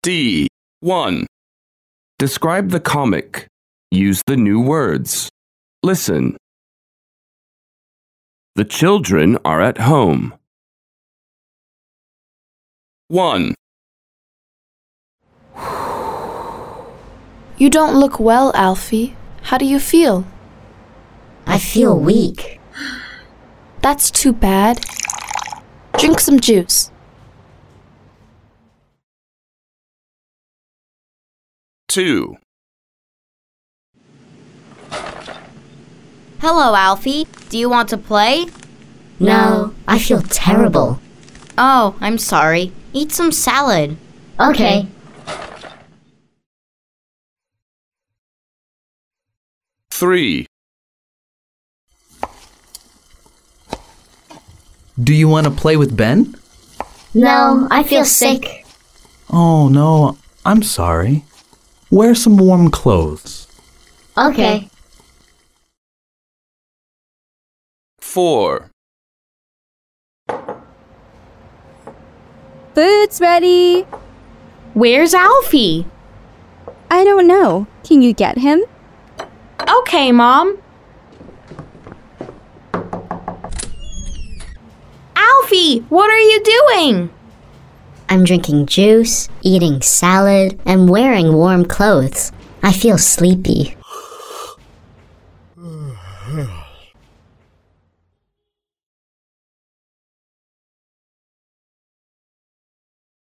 D. 1. Describe the comic. Use the new words. Listen. The children are at home. 1. You don't look well, Alfie. How do you feel? I feel weak. That's too bad. Drink some juice. 2. Hello, Alfie. Do you want to play? No, I feel terrible. Oh, I'm sorry. Eat some salad. Okay. 3. Do you want to play with Ben? No, I feel sick. Oh, no, I'm sorry. Wear some warm clothes. Okay. 4. Food's ready. Where's Alfie? I don't know. Can you get him? Okay, Mom. Alfie, what are you doing? I'm drinking juice, eating salad, and wearing warm clothes. I feel sleepy.